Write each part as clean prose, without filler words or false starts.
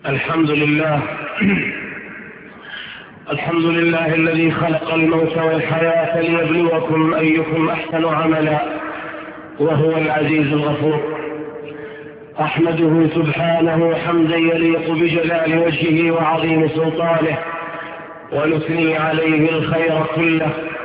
الحمد لله. الحمد لله الذي خلق الموت والحياة ليبلوكم أيكم أحسن عملا، وهو العزيز الغفور. أحمده سبحانه حمدا يليق بجلال وجهه وعظيم سلطانه، ونثني عليه الخير كله،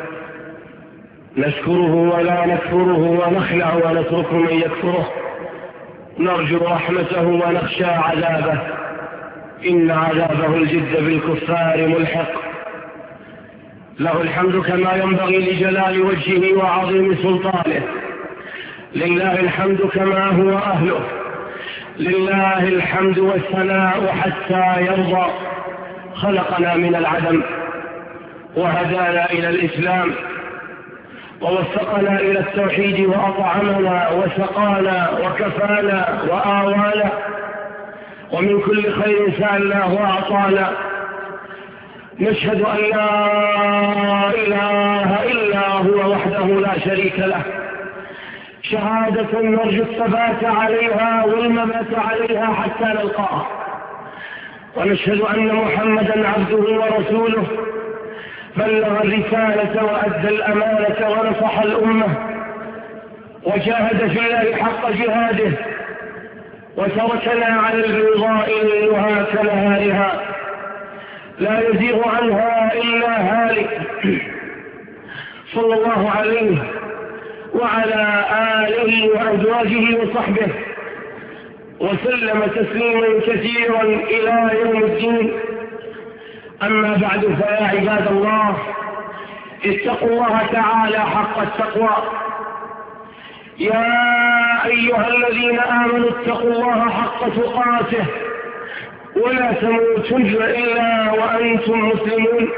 نشكره ولا نكفره، ونخلع ونترك من يكفره، نرجو رحمته ونخشى عذابه، إن عذابه الجد بالكفار ملحق. له الحمد كما ينبغي لجلال وجهه وعظيم سلطانه، لله الحمد كما هو أهله، لله الحمد والثناء حتى يرضى. خلقنا من العدم وهدانا إلى الإسلام، ووفقنا إلى التوحيد، وأطعمنا وسقانا وكفانا وآوانا، ومن كل خير سألناه وأعطانا. نشهد أن لا إله إلا هو وحده لا شريك له، شهادة نرجو الثبات عليها والممات عليها حتى نلقاه. ونشهد أن محمدا عبده ورسوله، بلغ الرسالة وأدى الأمانة ونصح الأمة، وجاهد في الله حق جهاده، وتركنا على البيضاء ليلها كنهارها، لا يزيغ عنها إلا هالك. صلى الله عليه وعلى آله وأزواجه وصحبه وسلم تسليما كثيرا إلى يوم الدين. أما بعد، فيا عباد الله، اتقوا الله تعالى حق التقوى. يا أيها الذين آمنوا اتقوا الله حق تقاته، ولا تموتن إلا وأنتم مسلمون.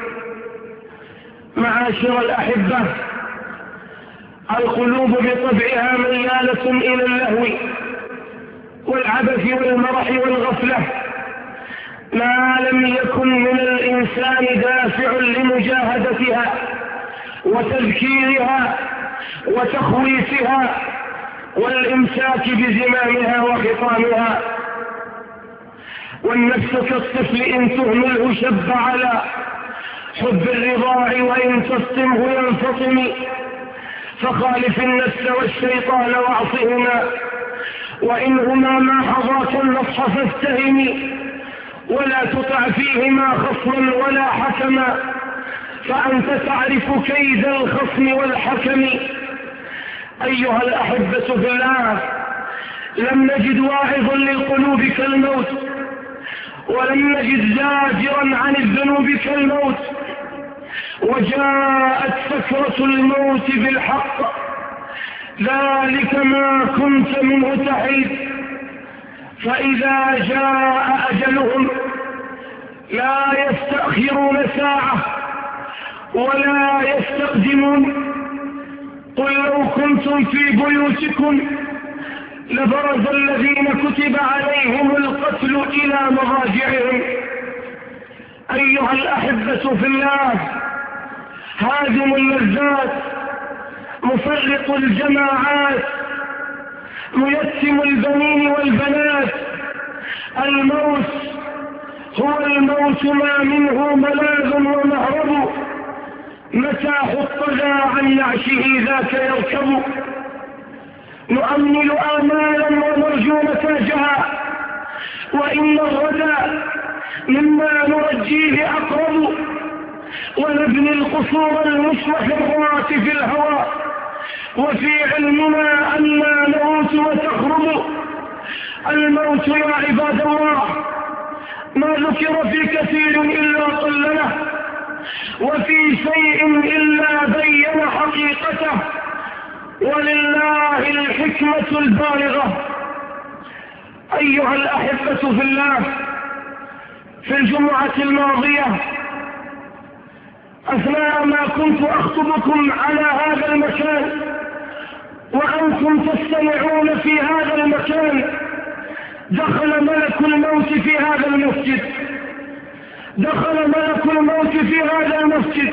معاشر الأحبة، القلوب بطبعها ميالة إلى اللهو والعبث والمرح والغفلة، ما لم يكن من الإنسان دافع لمجاهدتها وتذكيرها وتخويفها والإمساك بزمامها وخطامها. والنفس كالطفل إن تهمله شب على حب الرضاع، وإن تصطمه ينفطم. فخالف النفس والشيطان واعصهما، وإنهما ما حظاك النصح فاستهمي، ولا تطع فيهما خصما ولا حكما، فأنت تعرف كيد الخصم والحكم. أيها الأحبة في الله، لم نجد واعظا للقلوب كالموت، ولم نجد زاجرا عن الذنوب كالموت. وجاءت سكرة الموت بالحق، ذلك ما كنت منه تحيد. فإذا جاء أجلهم لا يستأخرون ساعة ولا يستقدمون. قل لو كنتم في بيوتكم لبرز الذين كتب عليهم القتل إلى مضاجعهم. أيها الأحبة في الله، هادم اللذات، مفرق الجماعات، ميتم البنين والبنات، الموت هو الموت، ما منه ملاذ ومهرب. متى حط ذا عن نعشه ذاك يركب. نؤمل آمالا ونرجو نتاجها، وإن الردى مما نرجيه أقرب. ونبني القصور المستحرات في الهوى، وفي علمنا أننا نموت وتخرب. الموت يا عباد الله ما ذكر في كثير إلا قلله، وفي شيء إلا بين حقيقته، ولله الحكمة البالغة. أيها الأحبة في الله، في الجمعة الماضية أثناء ما كنت أخطبكم على هذا المكان وأنتم تستمعون في هذا المكان، دخل ملك الموت في هذا المسجد. دخل ملك الموت في هذا المسجد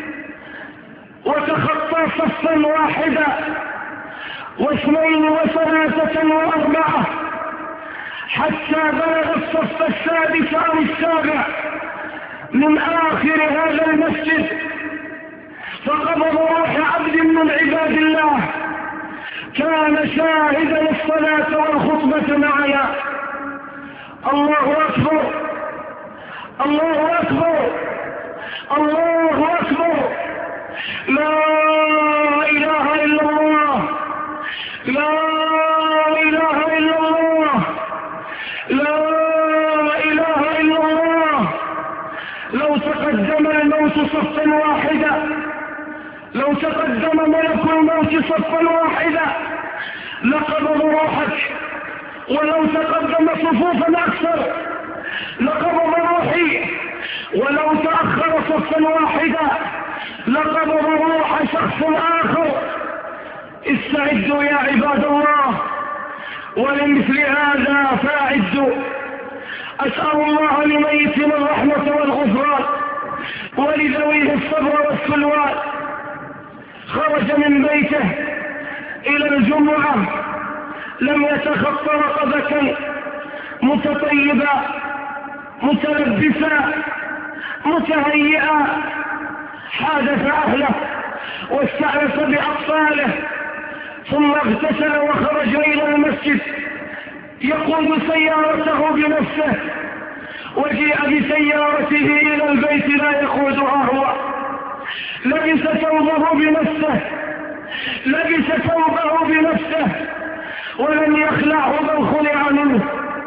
وتخطى صفا واحدا واثنين وثلاثة وأربعة، حتى بلغ الصف السادس أو السابع من آخر هذا المسجد، فقبض روح عبد من عباد الله كان شاهدا الصلاة والخطبة معنا. الله أكبر، الله أكبر، الله أكبر، لا إله إلا الله، لا إله إلا الله، لا إله إلا الله. لو تقدم الموت صفا واحدا، لو تقدم ملك الموت صفا واحدا لقبض روحك، ولو تقدم صفوفا أكثر لقبض روحي، ولو تأخر صفا واحدا لقبض روح شخص آخر. استعدوا يا عباد الله، ولمثل هذا فاعدوا. أسأل الله لميتنا الرحمة والغفران ولذويه الصبر والسلوان. خرج من بيته إلى الجمعة لم يتخطى رقبة، متطيبا متلبسا متهيئا، حادث أهله واستأنس بأطفاله، ثم اغتسل وخرج إلى المسجد يقود سيارته بنفسه، وجيء بسيارته إلى البيت لا يقودها هو، لبس ثوبه بنفسه، لبس ثوبه بنفسه ولم يخلعه بل خلع منه.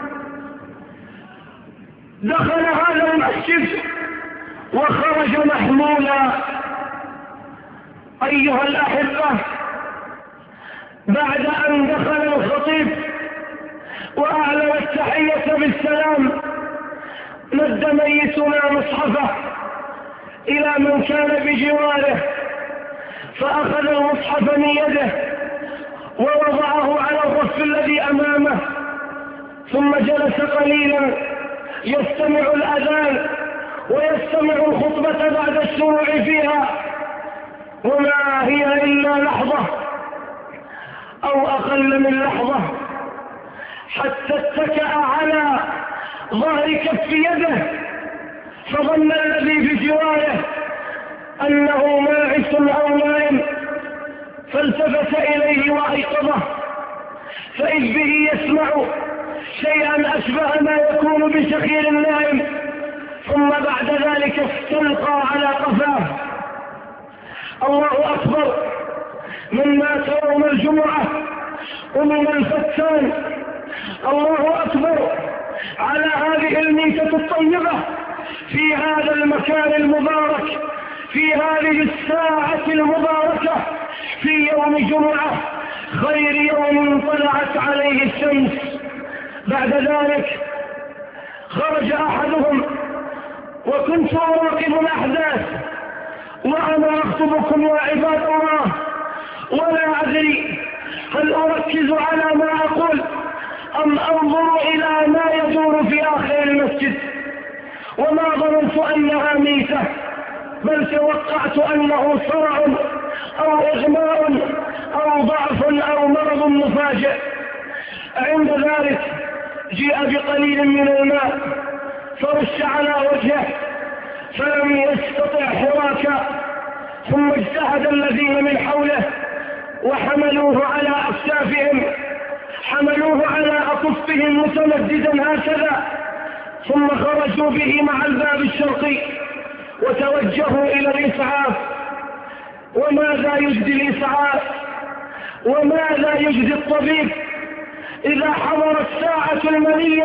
دخل هذا المسجد وخرج محمولا. أيها الأحبة، بعد أن دخل الخطيب وأعلن التحية بالسلام مد ميتنا مصحفه إلى من كان بجواره، فأخذ المصحف من يده ووضعه على الرف الذي أمامه، ثم جلس قليلا يستمع الأذان ويستمع الخطبة بعد الشروع فيها، وما هي إلا لحظة أو أقل من لحظة حتى اتكأ على ظهر كف يده، فظن الذي بجواره أنه ماعس أو نائم، فالتفت إليه وأيقظه، فإذ به يسمع شيئا أشبه ما يكون بشخير النائم، ثم بعد ذلك استلقى على قفاه. الله أكبر، من مات يوم الجمعة ومن الفتان. الله أكبر على هذه الميتة الطيبة في هذا المكان المبارك، في هذه الساعة المباركة، في يوم جمعة خير يوم طلعت عليه الشمس. بعد ذلك خرج أحدهم وكنت أراقب الأحداث وأنا أخطبكم يا عباد الله، ولا أدري هل أركز على ما أقول أم أنظر إلى ما يدور في آخر المسجد، وما ظننت أنها ميتة، بل توقعت أنه صرع أو إغماء أو ضعف أو مرض مفاجئ. عند ذلك جيء بقليل من الماء فرش على وجهه فلم يستطع حراكا، ثم اجتهد الذين من حوله وحملوه على أكتافهم، حملوه على أكفهم متمددا هكذا، ثم خرجوا به مع الباب الشرقي وتوجهوا إلى الإسعاف. وماذا يجدي الإسعاف؟ وماذا يجدي الطبيب إذا حضرت الساعة المنية؟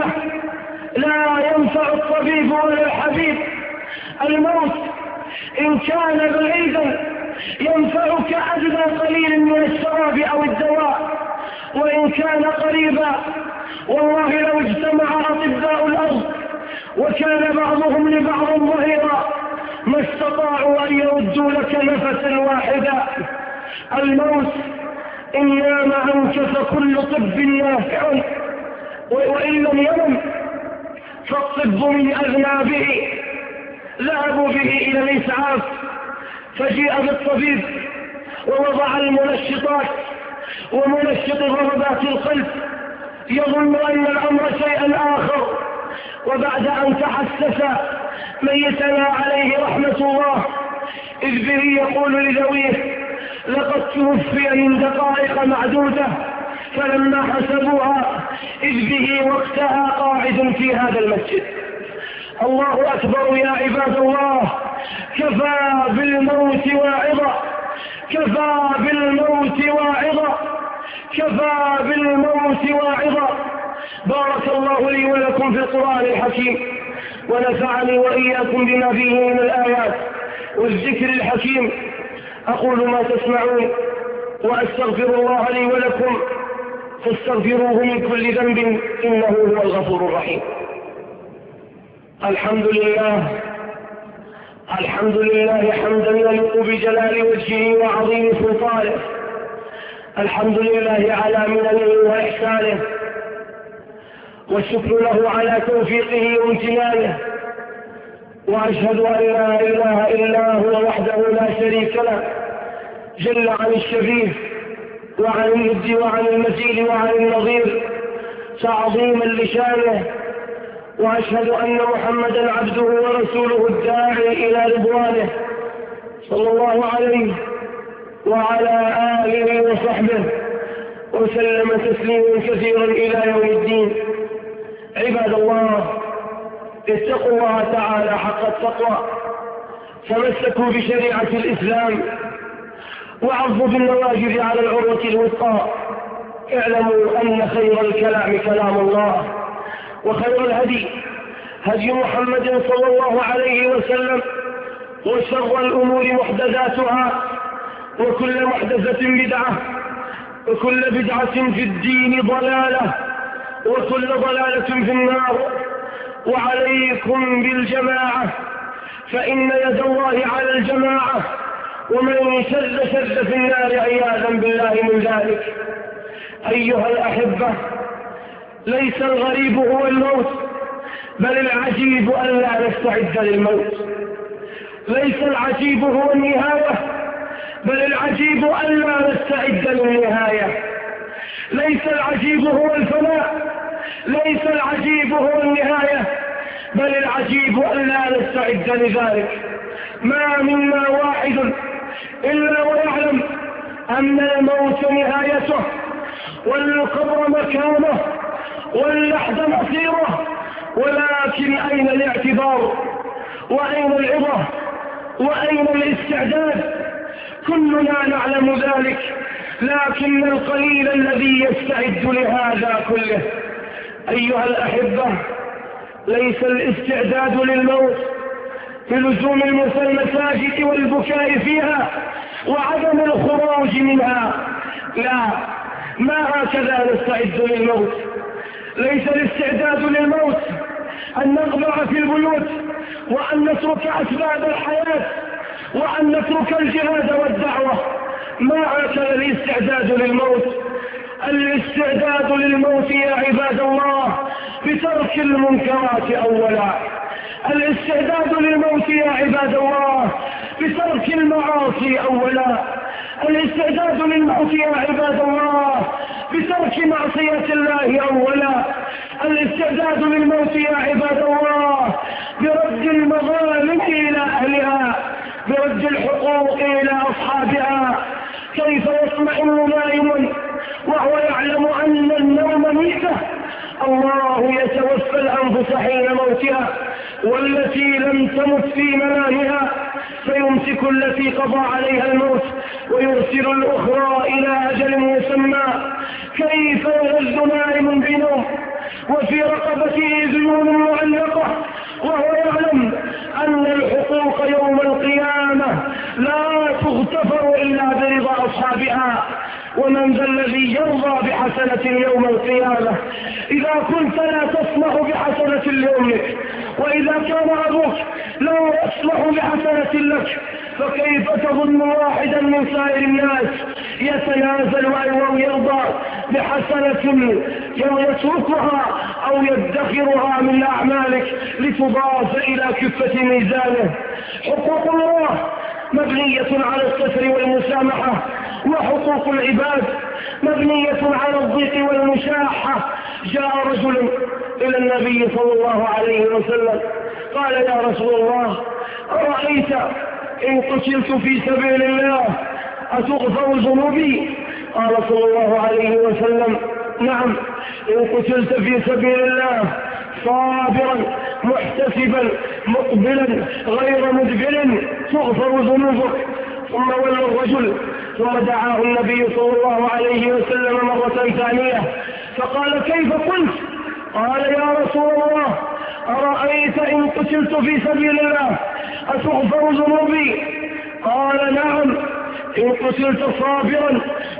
لا ينفع الطبيب ولا الحبيب. الموت إن كان بعيدا ينفعك أدنى قليل من الشراب أو الدواء، وإن كان قريبا والله لو اجتمع أطباء الأرض وكان بعضهم لبعض ظهيرا ما استطاعوا أن يردوا لك نفسا واحدا. الموت إن نام عنك فكل طب نافع، وإن لم ينم فالطب من أذنابه. ذهبوا به إلى الإسعاف، فجيء بالطبيب ووضع المنشطات ومنشط ضربات القلب يظن أن الأمر شيئا آخر، وبعد أن تحسس ميتنا عليه رحمة الله إذ به يقول لذويه: لقد توفي من دقائق معدودة، فلما حسبوها إذ به وقتها قاعد في هذا المسجد. الله أكبر يا عباد الله، كفى بالموت واعظة، كفى بالموت واعظة، كفى بالموت واعظة. بارك الله لي ولكم في القرآن الحكيم، ونفعني وإياكم بما فيه من الآيات والذكر الحكيم. أقول ما تسمعون وأستغفر الله لي ولكم، فاستغفروه من كل ذنب إنه هو الغفور الرحيم. الحمد لله، الحمد لله حمدا يليق بجلال وجهه وعظيم سلطانه. الحمد لله على مننه وإحسانه، والشكر له على توفيقه وامتنانه. وأشهد أن لا إله إلا هو وحده لا شريك له، جل عن الشبيه وعن الند وعن المثيل وعن النظير تعظيما لشانه. وأشهد أن محمدا عبده ورسوله الداعي إلى رضوانه، صلى الله عليه وعلى آله وصحبه وسلم تسليما كثيرا إلى يوم الدين. عباد الله، اتقوا الله تعالى حق التقوى، تمسكوا بشريعة الإسلام، وعضوا بالنواجذ على العروة الوثقى. اعلموا أن خير الكلام كلام الله، وخير الهدي هدي محمد صلى الله عليه وسلم، وشر الأمور محدثاتها، وكل محدثة بدعة، وكل بدعة في الدين ضلالة، وكل ضلالة في النار. وعليكم بالجماعة، فإن يد الله على الجماعة، ومن شذ في النار عياذا بالله من ذلك. أيها الأحبة، ليس الغريب هو الموت، بل العجيب ألا نستعد للموت. ليس العجيب هو النهاية، بل العجيب ألا نستعد للنهاية. ليس العجيب هو الفناء، ليس العجيب هو النهاية، بل العجيب ألا نستعد لذلك. ما منا واحد إلا ويعلم أن الموت نهايته، والقبر مكانه، واللحد مصيره. ولكن أين الاعتبار؟ وأين العظة؟ وأين الاستعداد؟ كلنا نعلم ذلك، لكن القليل الذي يستعد لهذا كله. أيها الأحبة، ليس الاستعداد للموت بلزوم المساجد والبكاء فيها وعدم الخروج منها، لا، ما هكذا نستعد للموت. ليس الاستعداد للموت أن نغبر في البيوت، وأن نترك أسباب الحياة، وأن نترك الجهاد والدعوة. ما هكذا الاستعداد للموت. الاستعداد للموت يا عباد الله بترك المنكرات أولا. الاستعداد للموت يا عباد الله بترك المعاصي أولا. الاستعداد للموت يا عباد الله بترك معصية الله أولا. الاستعداد للموت يا عباد الله برد المظالم إلى أهلها، برد الحقوق إلى أصحابها. كيف يطمئن نائم وهو يعلم أن النوم ميتة؟ الله يتوفى الأنفس حين موتها، والتي لم تمت في منامها فيمسك التي قضى عليها الموت ويرسل الأخرى إلى أجل مسمى. كيف يغز نائم بنوم وفي رقبته ديون معلقة وهو يعلم أن الحقوق يوم القيامة لا تغتفر إلا برضا أصحابها؟ ومن ذا الذي يرضى بحسنة يوم القيامة؟ إذا كنت لا تسمح بحسنة لأمك، وإذا كان أبوك لا يسمح بحسنة لك، فكيف تظن واحدا من سائر الناس يتنازل أو يرضى بحسنة يتركها أو يدخرها من أعمالك لتضاف إلى كفة ميزانه؟ حقوق الله مبنية على الستر والمسامحة، وحقوق العباد مبنية على الضيق والمشاحة. جاء رجل إلى النبي صلى الله عليه وسلم قال: يا رسول الله، أرأيت إن قتلت في سبيل الله أتغفر ذنوبي؟ قال صلى الله عليه وسلم: نعم، إن قتلت في سبيل الله صابرا محتسبا مقبلا غير مدبر تغفر ذنوبك. ثم ولى الرجل ثم دعاه النبي صلى الله عليه وسلم مرة ثانية فقال: كيف قلت؟ قال: يا رسول الله، أرأيت إن قتلت في سبيل الله أتغفر ذنوبي؟ قال: نعم، إن قتلت صابرا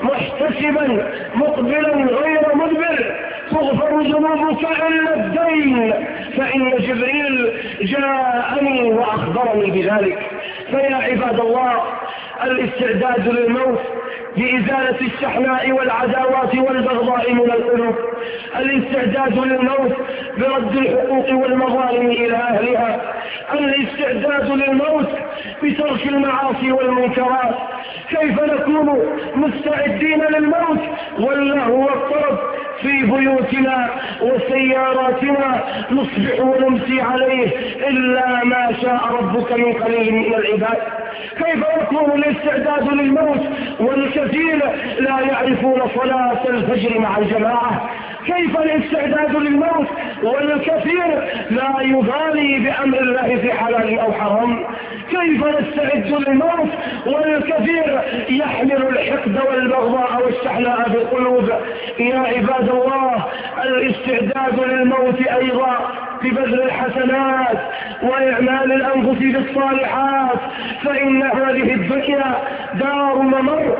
محتسبا مقبلا غير مدبر تغفر ذنوبك إلا الدين، فإن جبريل جاءني وأخبرني بذلك. فيا عباد الله، الاستعداد للموت بإزالة الشحناء والعداوات والبغضاء من القلوب، الاستعداد للموت برد الحقوق والمظالم إلى أهلها، الاستعداد للموت بترك المعاصي والمنكرات. كيف نكون مستعدين للموت واللهو والطرب في بيوتنا وسياراتنا نصبح ونمسي عليه إلا ما شاء ربك من قليل من العباد؟ كيف يكون الاستعداد للموت والكثير لا يعرفون صلاة الفجر مع الجماعة؟ كيف الاستعداد للموت والكثير لا يبالي بأمر الله في حلال أو حرام؟ كيف نستعد للموت والكثير يحمل الحقد والبغضاء والشحناء بالقلوب؟ يا عباد الله، الاستعداد للموت أيضا ببذل الحسنات وإعمال الأنفس بالصالحات، فإن هذه الدنيا دار ممر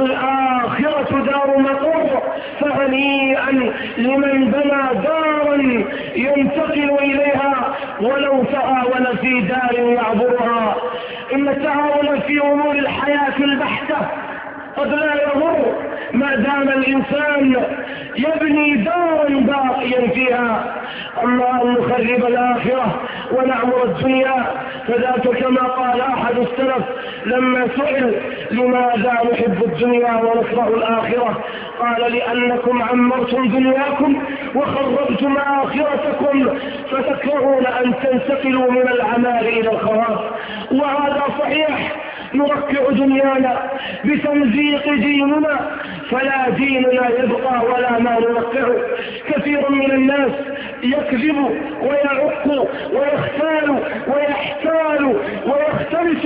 والآخرة دار مقر. فهنيئا لمن بنى دارا ينتقل إليها ولو تعاون في دار يعبرها. إن التعاون في أمور الحياة البحتة قد لا يضر ما دام الإنسان يبني دارا باقيا فيها. أما أن نخرب الآخرة ونعمر الدنيا فذاك كما قال أحد السلف لما سئل: لماذا نحب الدنيا ونكره الآخرة؟ قال: لأنكم عمرتم دنياكم وخربتم آخرتكم فتكرهون أن تنتقلوا من العمار إلى الخراب. وهذا صحيح، نركع دنيانا بتمزيق ديننا فلا ديننا يبقى ولا ما نركعه. كثير من الناس يكذب ويعق ويختال ويحتال ويختلس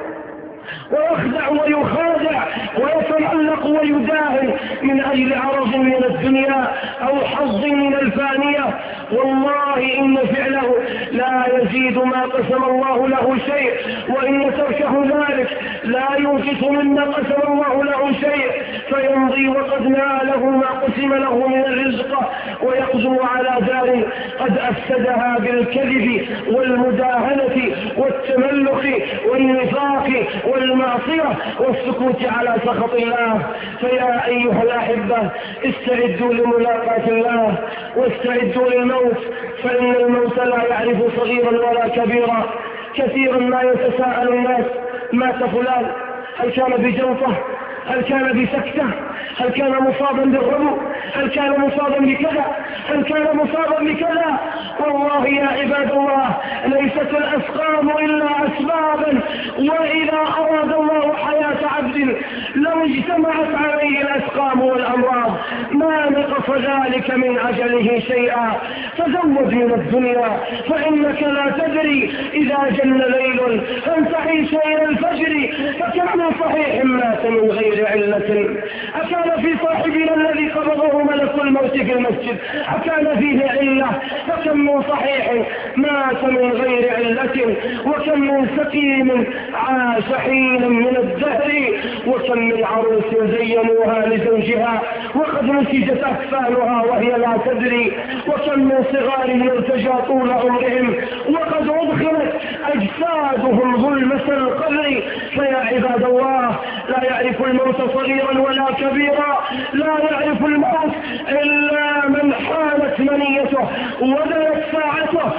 ويخدع ويخادع ويتملق ويداهن من أجل عرض من الدنيا أو حظ من الفانية. والله إن فعله لا يزيد ما قسم الله له شيء، وإن تركه ذلك لا ينقص مما قسم الله له شيء، فيمضي وقد ناله ما قسم له من الرزق ويقدم على دار قد أفسدها بالكذب والمداهنة والتملق والنفاق والمعصية والسكوت على سخط الله. فيا أيها الأحبة، استعدوا لملاقاة الله واستعدوا للموت، فإن الموت لا يعرف صغيرا ولا كبيرا. كثيرا ما يتساءل الناس: مات فلان؟ هل كان بجلطة؟ هل كان بسكتة؟ هل كان مصابا بالربو؟ هل كان مصابا بكذا؟ هل كان مصابا بكذا؟ والله يا عباد الله، ليست الأسقام إلا أسبابا، وإذا أراد الله حياة عبد لو اجتمعت عليه الأسقام والأمراض ما نقص ذلك من أجله شيئا. تزود من الدنيا فإنك لا تدري إذا جن ليل أن تعيش إلى الفجر. فكم من صحيح مات من غير علة؟ أكان في صاحبنا الذي قبضه ملك الموت في المسجد أكان فيه علة؟ فكم من صحيح مات من غير علة، وكم من سقيم عاش حينا من الدهر، وكم من عروس زينوها لزوجها وقد نسجت أكفانها وهي لا تدري، وكم من صغار يرتجى طول عمرهم وقد أدخلت أجسادهم ظلمة القبر. فيا عباد الله لا يعرف الموت صغيرا ولا كبيرا، لا يعرف الموت إلا من حالت منيته ودنت ساعته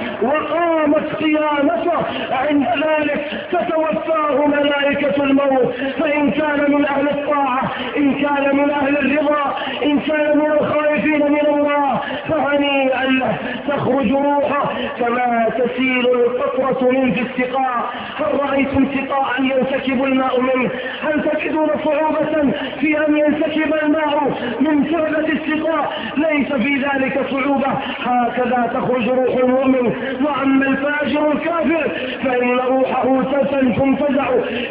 وقامت قيامته، عند ذلك تتوفاه ملائكة الموت، فإن كان من أهل الطاعة، إن كان من أهل الرضا، إن كان من الخائفين من الله فهنيئا له تخرج روحه كما تسيل القطرة من في السقاء. هل رأيتم سقاء ينسكب الماء منه؟ هل تجدون صعوبة في أن ينسكب الماء من كعبة السقاء؟ ليس في ذلك صعوبة. هكذا تخرج روح المؤمن. وأما الفاجر الكافر فإن روحه تنتزع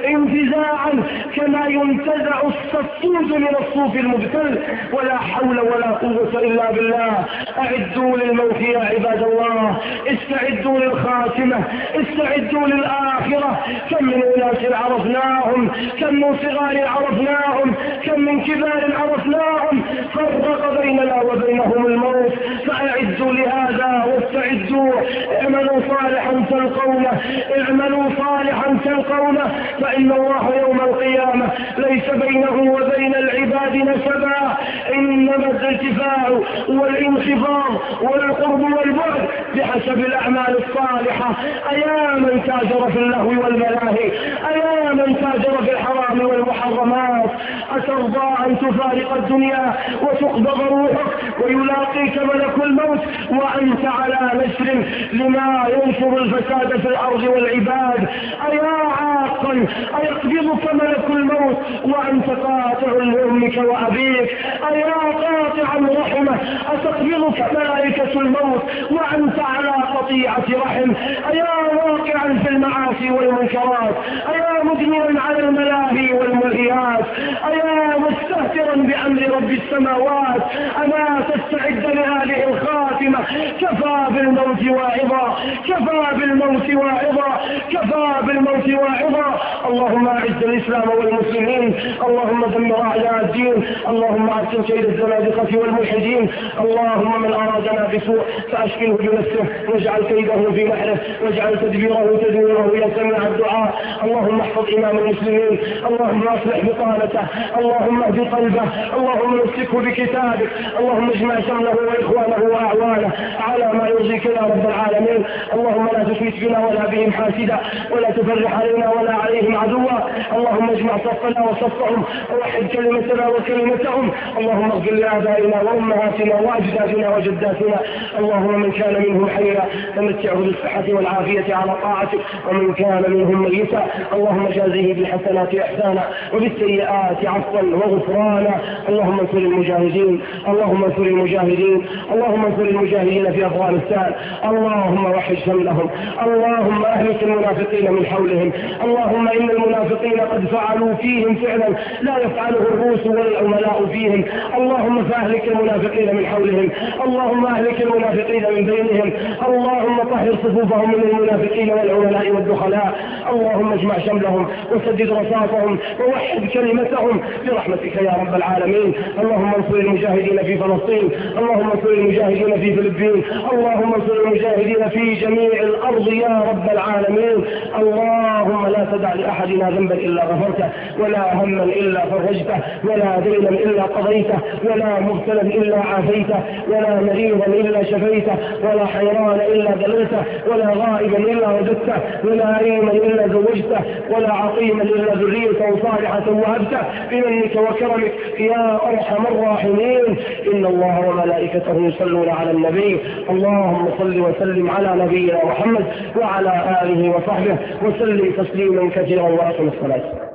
انتزاعا كما ينتزع الصفود من الصوف المبتل. ولا حول ولا قوة إلا بالله. أعدوا للموت يا عباد الله، استعدوا للخاتمة، استعدوا للآخرة. كم من أناس عرفناهم، كم من صغار عرفناهم، كم من كبار عرفناهم، فرق بيننا وبينهم الموت. فأعدوا لهذا واستعدوا. اعملوا صالحا تلقونه، اعملوا صالحا تلقونه، فإن الله يوم القيامة ليس بينه وبين العباد نسبا، إنما الارتفاع والانخفاض والقرب والبعد بحسب الأعمال الصالحة. أيا من تاجر في اللهو والملاهي، أيا من تاجر في الحرام والمحرمات، أترضى أن تفارق الدنيا وتقبض روحك ويلاقيك ملك الموت وأنت على نشر لما ينشر الفساد في الأرض والعباد؟ أيا عاقا أيقبضك ملك الموت وأنت قاطع لأمك وأبيك؟ أيا قاطع الرحمة أتقبضك ملائكة الموت وأنت على قطيعة رحم؟ أيا واقعا في المعاصي والمنكرات، أيا مدمنا على الملاهي والملهيات، أيا مستهترا بأمر رب السماوات، أما تستعد لهذه الخاتمة؟ كفى بالموت واعظا، كفى بالموت واعظا، كفى بالموت واعظا. اللهم أعز الإسلام والمسلمين، اللهم دمر أعداء الدين، اللهم أحسن كيد الزنادقة والملحدين. اللهم من أرادنا بسوء فأشكله بنفسه واجعل كيده في نحره واجعل تدبيره تدميره يا سميع الدعاء. اللهم احفظ إمام المسلمين، اللهم اصلح بطانته، اللهم اهد قلبه، اللهم امسكه بكتابك، اللهم اجمع شمله وإخوانه وأعوانه على ما يرضيك يا رب العالمين. اللهم لا تشمت بنا ولا بهم حاسدا ولا تفرح علينا ولا عليهم عدوا. اللهم اجمع صفنا وصفهم ووحد كلمتنا وكلمتهم. اللهم اغفر لآبائنا وأمهاتنا وأجدادنا وجداتنا. اللهم من كان منهم حيا فمتعه بالصحة والعافية على طاعتك، ومن كان منهم ميتا اللهم جازه بالحسنات إحسانا وبالسيئات عفوا وغفرانا. اللهم انصر المجاهدين، اللهم انصر المجاهدين، اللهم انصر المجاهدين في أفغانستان. اللهم وحد شملهم، اللهم أهلك المنافقين من حولهم. اللهم إن المنافقين قد فعلوا فيهم فعلا لا يفعله الروس ولا العملاء فيهم. اللهم فأهلك المنافقين من حولهم، اللهم أهلك المنافقين من بينهم. اللهم طهر صفوفهم من المنافقين والعملاء والدخلاء. اللهم اجمع شملهم وسدد رصاصهم ووحد كلمتهم برحمتك يا رب العالمين. اللهم انصر المجاهدين في فلسطين، اللهم انصر المجاهدين في فلبين، اللهم انصر المجاهدين في جميع الأرض يا رب العالمين. اللهم لا تدع لأحدنا ذنبا إلا غفرته، ولا هما إلا فرجته، ولا دينا إلا قضيته، ولا مبتلا إلا عافيته، ولا مريضا إلا شفيته، ولا حيران إلا دللته، ولا غائبا إلا وجدته، ولا عريما إلا زوجته، ولا عقيما إلا ذريته صالحة وهبته بمنك وكرمك يا أرحم الراحمين. إن الله وملائكته يصلون على النبي، اللهم صل وسلم على نبينا محمد وعلى آله وصحبه وسلم تسليما كثيرا وأقم الصلاة.